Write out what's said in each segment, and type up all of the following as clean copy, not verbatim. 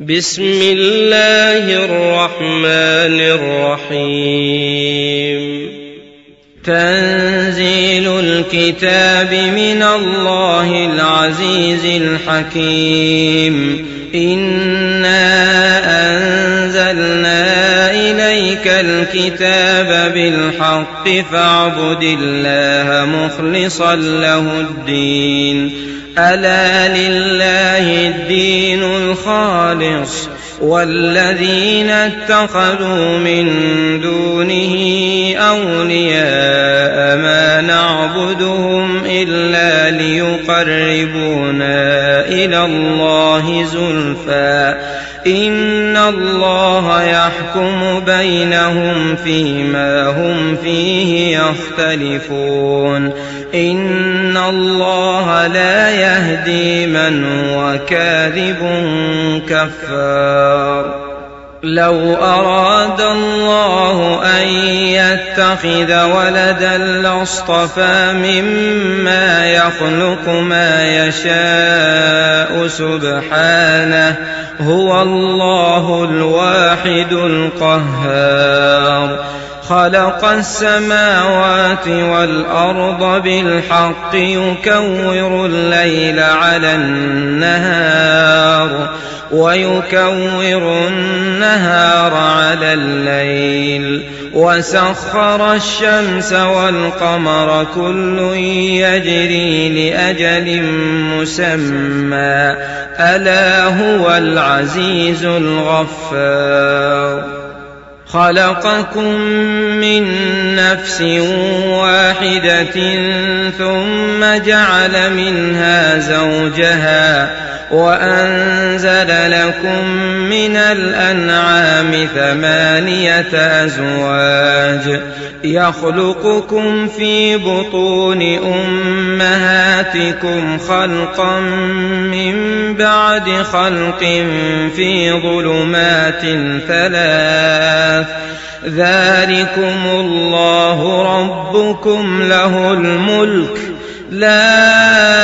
بسم الله الرحمن الرحيم تنزيل الكتاب من الله العزيز الحكيم إنا أنزلنا إليك الكتاب بالحق فاعبد الله مخلصا له الدين ألا لله الدين الخالص والذين اتخذوا من دونه أولياء ما نعبدهم إلا ليقربونا إلى الله زلفى إن الله يحكم بينهم فيما هم فيه يختلفون إن الله لا يهدي من هو كاذب كفار لو أراد الله أن يتخذ ولدا لاصطفى مما يخلق ما يشاء سبحانه هو الله الواحد القهار خلق السماوات والأرض بالحق يكور الليل على النهار ويكور النهار على الليل وسخر الشمس والقمر كل يجري لأجل مسمى ألا هو العزيز الغفار خلقكم من نفس واحدة ثم جعل منها زوجها وأنزل لكم من الأنعام 8 أزواج يخلقكم في بطون أمهاتكم خلقا من بعد خلق في ظلمات 3 ذلكم الله ربكم له الملك لا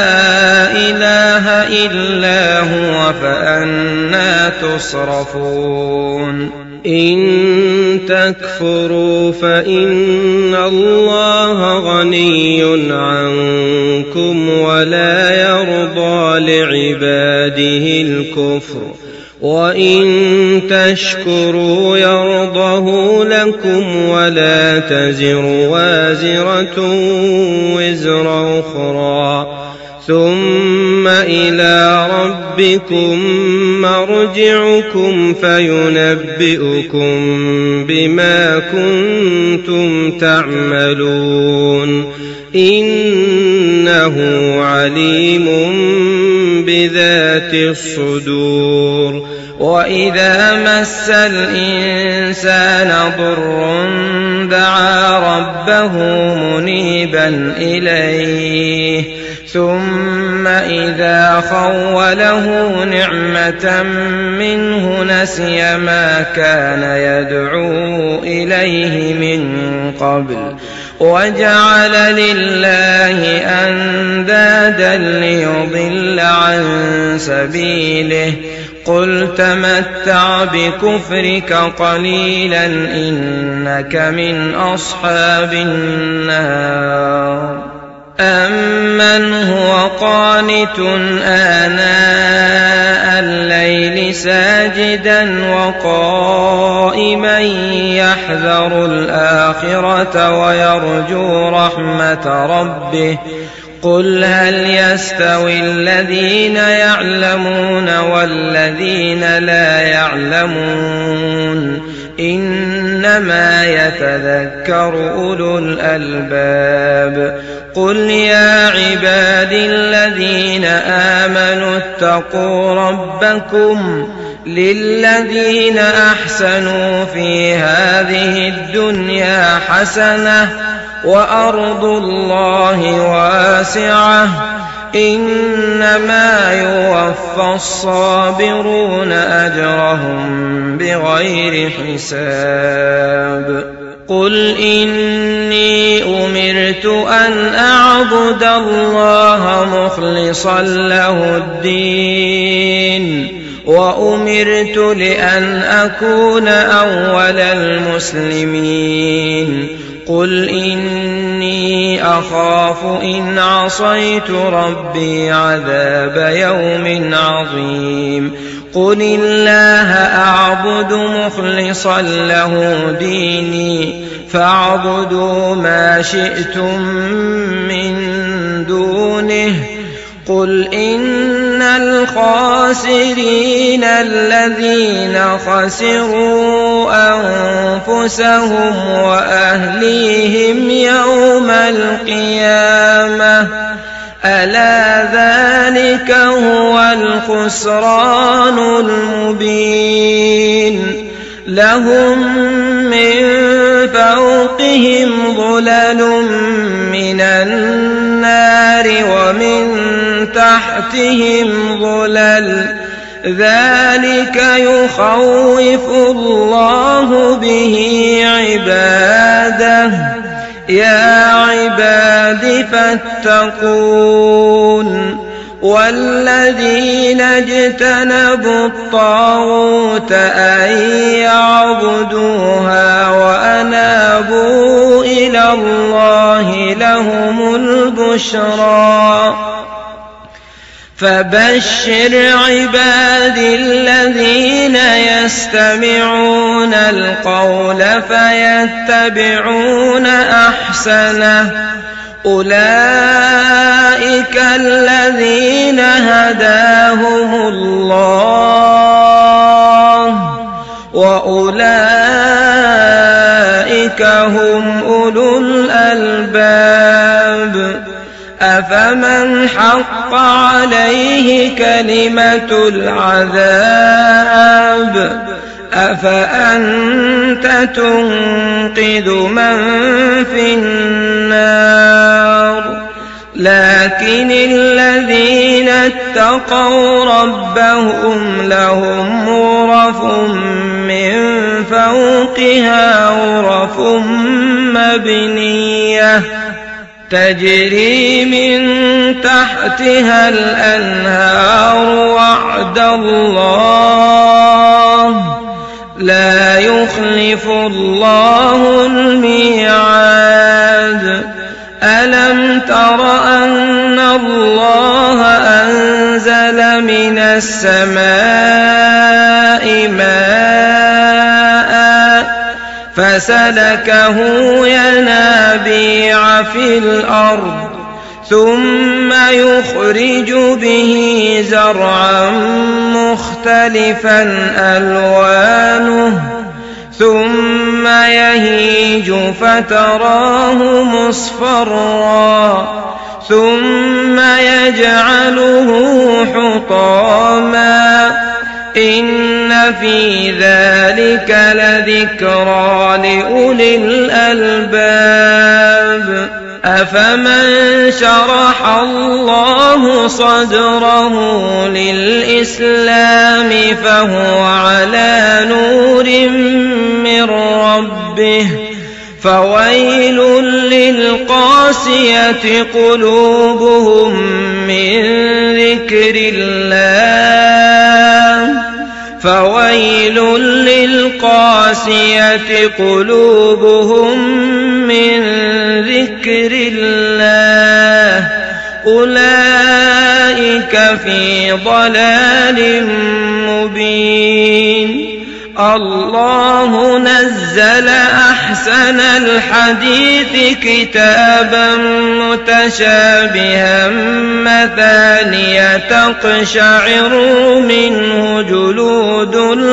إله إلا هو فأنى تصرفون إن تكفروا فإن الله غني عنكم ولا يرضى لعباده الكفر وإن تشكروا يرضه لكم ولا تزر وازرة وزر أخرى ثم إلى ربكم مرجعكم فينبئكم بما كنتم تعملون إنه عليم بذات الصدور وإذا مس الإنسان ضر دعا ربه منيبا إليه ثم إذا خوله نعمة منه نسي ما كان يدعو إليه من قبل وجعل لله أندادا ليضل عن سبيله قل تمتع بكفرك قليلا إنك من أصحاب النار أمن هو قانت آناء الليل ساجدا وقائما يحذر الآخرة ويرجو رحمة ربه قل هل يستوي الذين يعلمون والذين لا يعلمون إنما يتذكر أولو الألباب قل يا عبادي الذين آمنوا اتقوا ربكم للذين أحسنوا في هذه الدنيا حسنة وأرض الله واسعة إنما يوفى الصابرون أجرهم بغير حساب قل إني أمرت أن أعبد الله مخلصا له الدين وأمرت لأن أكون أول المسلمين قل إني أخاف إن عصيت ربي عذاب يوم عظيم قل الله أعبد مخلصا له ديني فاعبدوا ما شئتم من دونه قل إن الخاسرين الذين خسروا أنفسهم وأهليهم يوم القيامة ألا ذلك هو الخسران المبين لهم من فوقهم ظلل من النار ومن تحتهم ظلل ذلك يخوف الله به عباده يا عباد فاتقون والذين اجتنبوا الطاغوت أن يعبدوها وأنابوا إلى الله لهم البشرى فبشر عباد الذين يستمعون القول فيتبعون أحسنه أولئك الذين هداهم الله وأولئك هم أولو الألباب أفمن حق عليه كلمة العذاب أفأنت تنقذ من في النار لكن الذين اتقوا ربهم لهم غرف من فوقها غرف مبنية تجري من تحتها الأنهار وعد الله لا يخلف الله الميعاد ألم تر أن الله أنزل من السماء ماء فسلكه ينابيع في الأرض ثم يخرج به زرعا مختلفا ألوانه ثم يهيج فتراه مصفرا ثم يجعله حطاما إن في ذلك لذكرى لأولي الألباب أفمن شرح الله صدره للإسلام فهو على نور من ربه فويل للقاسية قلوبهم من ذكر الله فويل للقاسية قلوبهم من ذكر الله أولئك في ضلال مبين الله نزل أحسن الحديث كتابا متشابها مثانية تقشعر منه جلود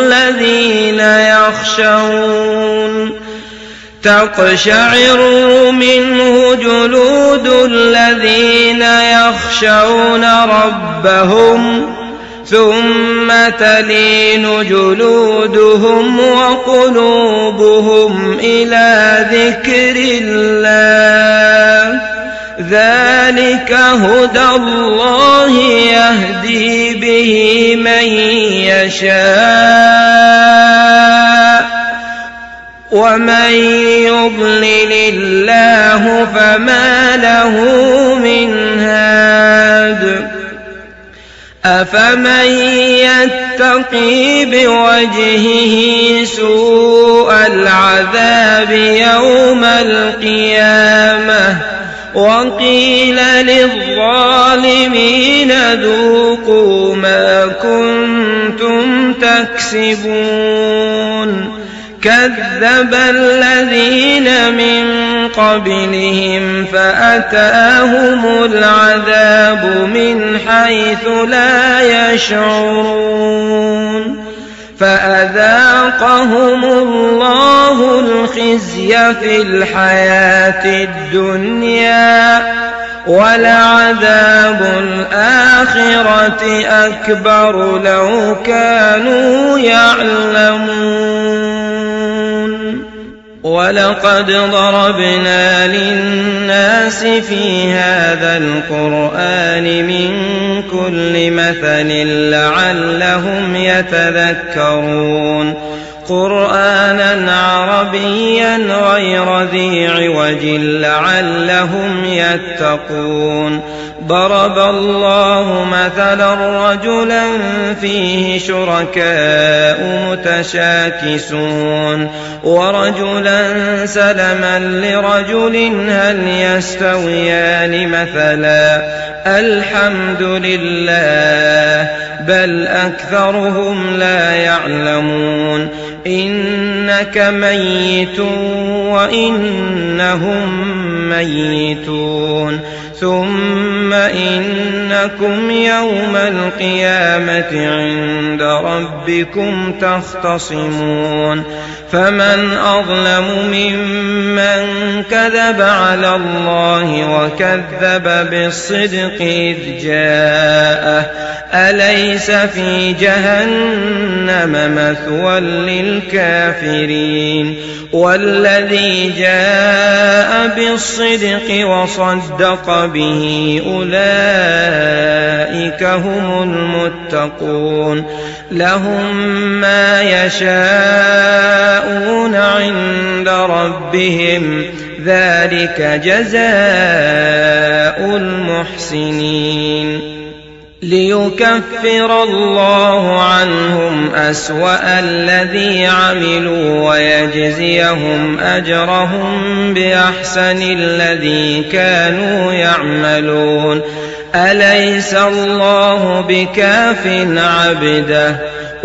الذين يخشون ربهم ثم تلين جلودهم وقلوبهم إلى ذكر الله ذلك هدى الله يهدي به من يشاء ومن يضلل الله فما له من هاد أفمن يتقي بوجهه سوء العذاب يوم القيامة وقيل للظالمين ذوقوا ما كنتم تكسبون كذب الذين من قبلهم فأتاهم العذاب من حيث لا يشعرون فأذاقهم الله الخزي في الحياة الدنيا ولعذاب الآخرة أكبر لو كانوا يعلمون ولقد ضربنا للناس في هذا القرآن من كل مثل لعلهم يتذكرون قرآنا عربيا غير ذي عوج لعلهم يتقون ضرب الله مثلا رجلا فيه شركاء متشاكسون ورجلا سلما لرجل هل يستويان مثلا الحمد لله بل أكثرهم لا يعلمون إنك ميت وإنهم ميتون ثم إنكم يوم القيامة عند ربكم تختصمون فمن أظلم ممن كذب على الله وكذب بالصدق إذ جاءه أليس في جهنم مثوى للكافرين والذي جاء بالصدق وصدق به أولئك هم المتقون لهم ما يشاءون عند ربهم ذلك جزاء المحسنين ليكفر الله عنهم أسوأ الذي عملوا ويجزيهم أجرهم بأحسن الذي كانوا يعملون أليس الله بكاف عبده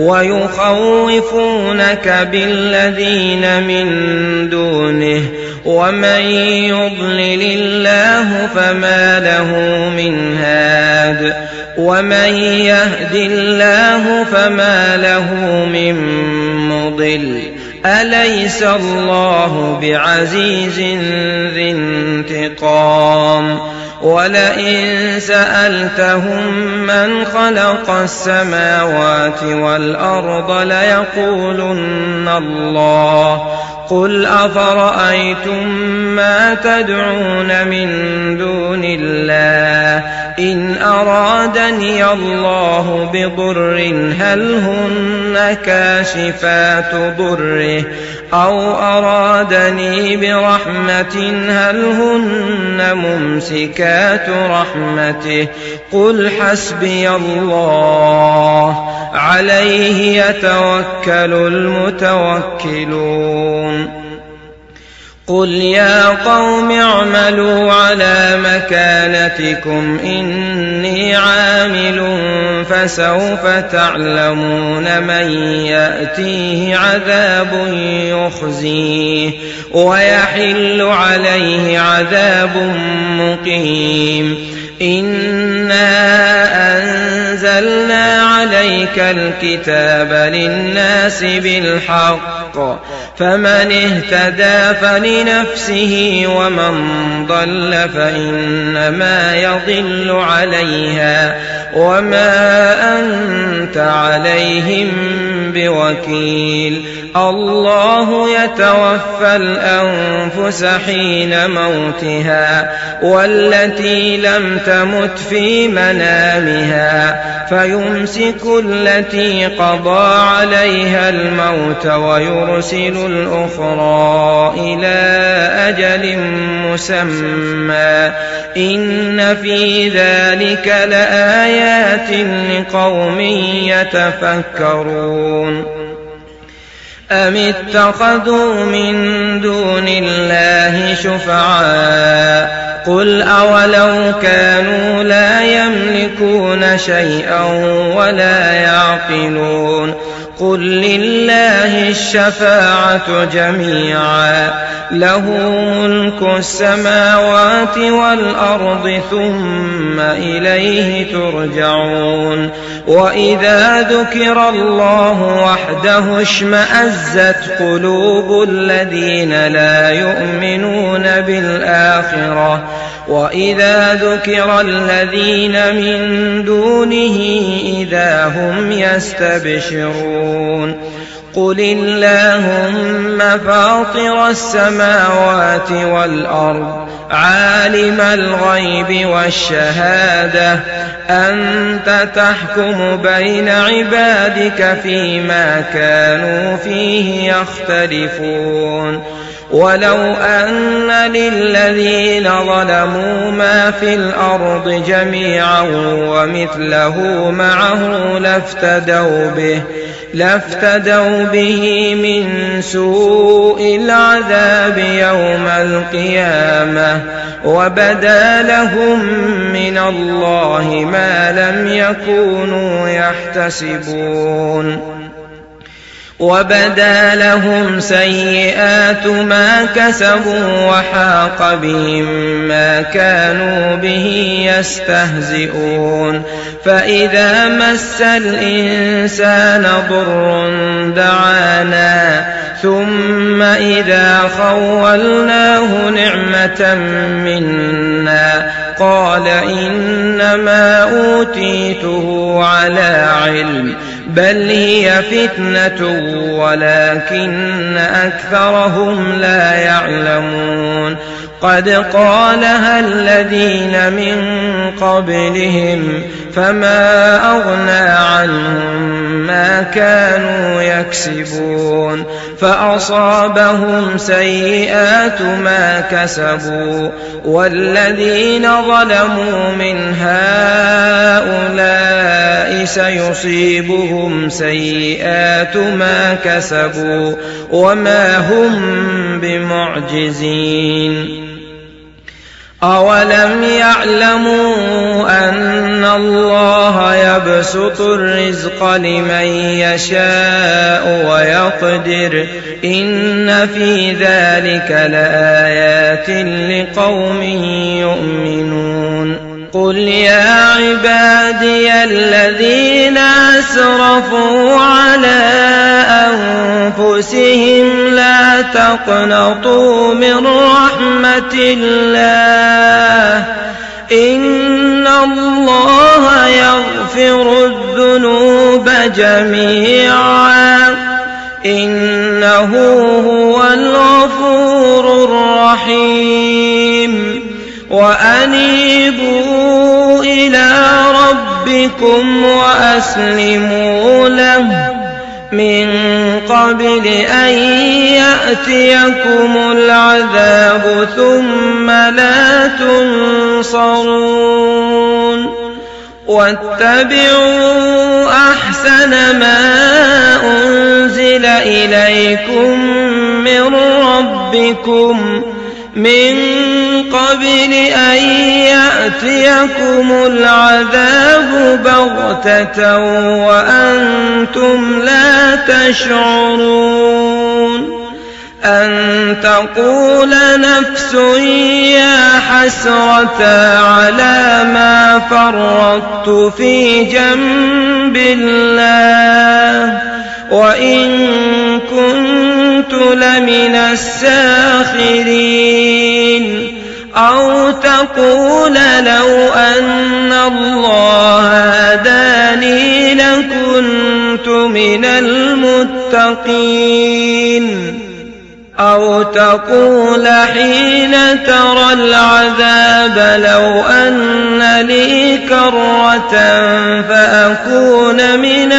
ويخوفونك بالذين من دونه ومن يضلل الله فما له من هاد ومن يهد الله فما له من مضل أليس الله بعزيز ذي انتقام ولئن سألتهم من خلق السماوات والأرض ليقولن الله قل أفرأيتم ما تدعون من دون الله إن أرادني الله بضر هل هن كاشفات ضره أو أرادني برحمة هل هن ممسكات رحمته قل حسبي الله عليه يتوكل المتوكلون قل يا قوم اعملوا على مكانتكم إني عامل فسوف تعلمون من يأتيه عذاب يخزيه ويحل عليه عذاب مقيم إنا أنزلنا عليك الكتاب للناس بالحق فمن اهتدى فلنفسه ومن ضل فإنما يضل عليها وما أنت عليهم بوكيل الله يتوفى الأنفس حين موتها والتي لم تمت في منامها فيمسك التي قضى عليها الموت ويرسل الأخرى إلى أجل مسمى إن في ذلك لآيات لقوم يتفكرون أم اتخذوا من دون الله شفعاء قل أولو كانوا لا يملكون شيئا ولا يعقلون قل لله الشفاعة جميعا له ملك السماوات والأرض ثم إليه ترجعون وإذا ذكر الله وحده اشمأزت قلوب الذين لا يؤمنون بالآخرة وإذا ذكر الذين من دونه إذا هم يستبشرون قل اللهم فاطر السماوات والأرض عالم الغيب والشهادة أنت تحكم بين عبادك فيما كانوا فيه يختلفون ولو أن للذين ظلموا ما في الأرض جميعا ومثله معه لافتدوا به من سوء العذاب يوم القيامة وبدا لهم من الله ما لم يكونوا يحتسبون وبدا لهم سيئات ما كسبوا وحاق بهم ما كانوا به يستهزئون فإذا مس الإنسان ضر دعانا ثم إذا خولناه نعمة منا قال إنما أوتيته على علم بل هي فتنة ولكن أكثرهم لا يعلمون قد قالها الذين من قبلهم فما أغنى عنهم ما كانوا يكسبون فأصابهم سيئات ما كسبوا والذين ظلموا من هؤلاء سيصيبهم سيئات ما كسبوا وما هم بمعجزين أولم يعلموا أن الله يبسط الرزق لمن يشاء ويقدر إن في ذلك لآيات لقوم يؤمنون قل يا عبادي الذين أسرفوا على أنفسهم لا تقنطوا من رحمة الله إن الله يغفر الذنوب جميعا إنه هو الغفور الرحيم وأنيبوا إلى ربكم وأسلموا له من قبل أن يأتيكم العذاب ثم لا تنصرون واتبعوا أحسن ما أنزل إليكم من ربكم من قبل أن يأتيكم العذاب بغتة وأنتم لا تشعرون أن تقول نفس يا حسرة على ما فرطت في جنب الله وإن كنت لمن الساخرين أو تقول لو أن الله هداني لكنت من من المتقين أو تقول حين ترى العذاب لو أن لي كرة فأكون من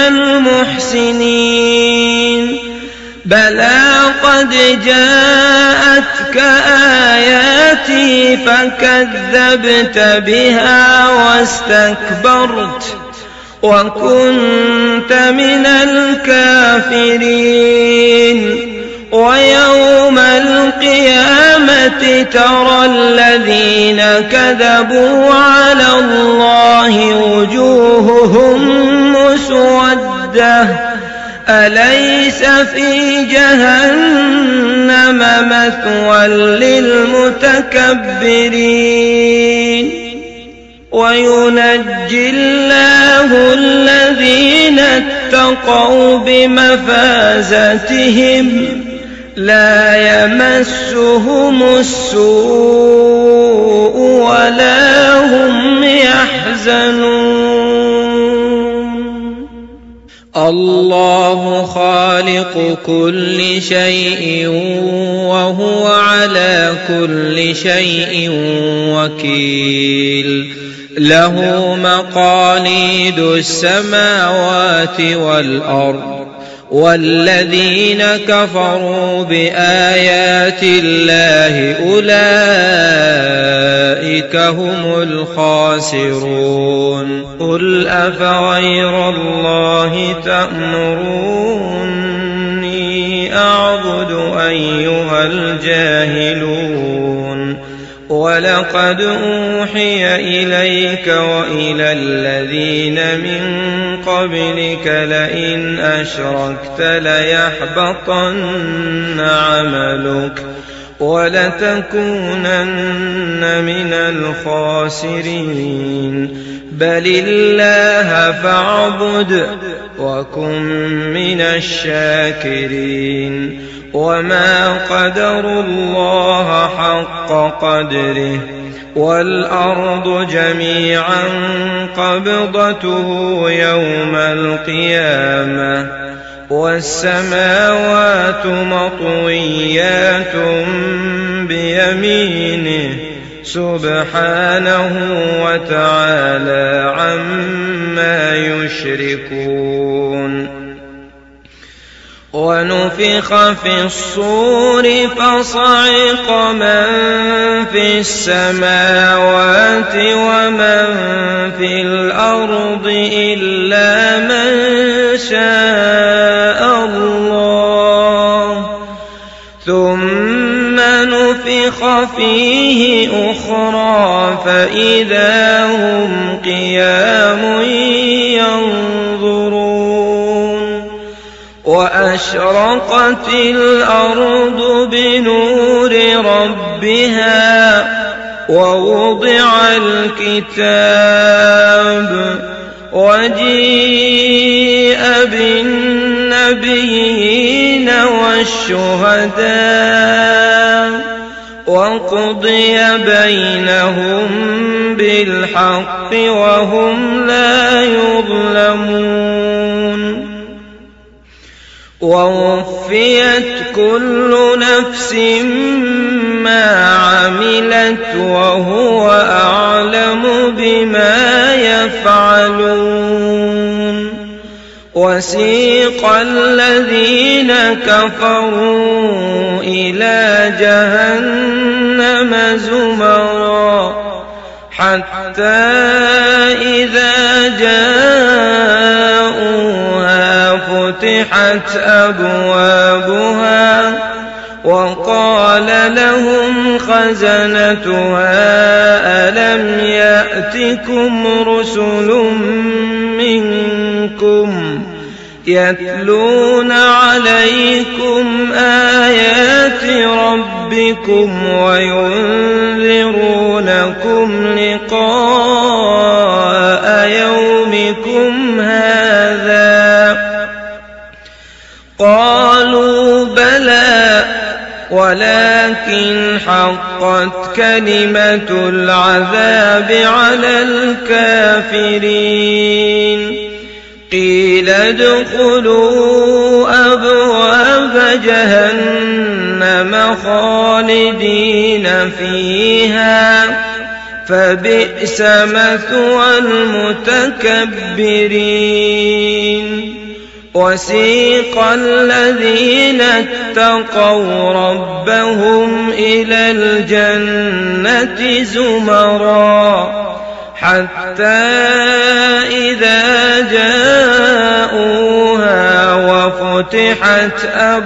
المحسنين بلى قد جاءتك آياتي فكذبت بها واستكبرت وكنت من الكافرين ويوم القيامة ترى الذين كذبوا على الله وجوههم مسودة أليس في جهنم مثوى للمتكبرين وينجي الله الذين اتقوا بمفازتهم لا يمسهم السوء ولا هم يحزنون الله خالق كل شيء وهو على كل شيء وكيل له مقاليد السماوات والأرض والذين كفروا بآيات الله أولئك هم الخاسرون قل أفغير الله تأمروني أعبد أيها الجاهلون ولقد أوحي إليك وإلى الذين من قبلك لئن أشركت ليحبطن عملك ولتكونن من الخاسرين بل الله فاعبد وكن من الشاكرين وما قدروا الله حق قدره والأرض جميعا قبضته يوم القيامة والسماوات مطويات بيمينه سبحانه وتعالى عما يشركون ونفخ في الصور فصعق من في السماوات ومن في الأرض إلا من شاء الله ثم نفخ فيه أخرى فإذا هم قيام ينظرون وأشرقت الأرض بنور ربها ووضع الكتاب وجيء بالنبيين والشهداء وقضي بينهم بالحق وهم لا يظلمون ووفيت كل نفس ما عملت وهو أعلم بما يفعلون وسيق الذين كفروا إلى جهنم زمرا حتى إذا جاءوها فتحت أبوابها وقال لهم خزنتها ألم يأتكم رسل منكم يتلون عليكم آيات ربكم وينذرونكم لقاء يومكم هذا قالوا بلى ولكن حقت كلمة العذاب على الكافرين قيل ادخلوا أبواب جهنم خالدين فيها فبئس مثوى المتكبرين وسيق الذين اتقوا ربهم إلى الجنة زمرا حتى إذا جاءوها وفتحت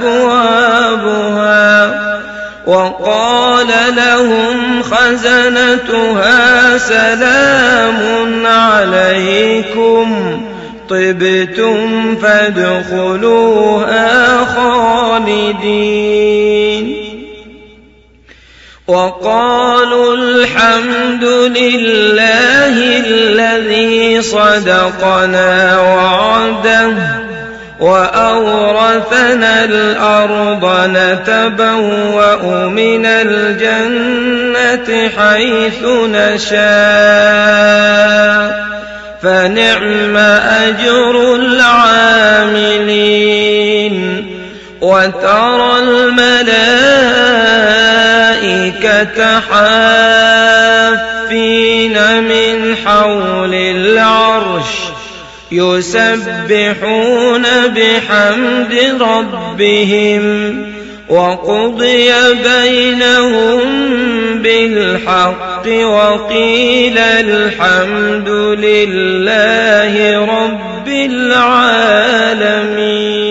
أبوابها وقال لهم خزنتها سلام عليكم طبتم فادخلوها خالدين وقالوا الحمد لله الذي صدقنا وعده وأورثنا الأرض نتبوأ من الجنة حيث نشاء فنعم أجر العاملين وترى الملائكة حافين من حول العرش يسبحون بحمد ربهم وقضي بينهم بالحق وقيل الحمد لله رب العالمين.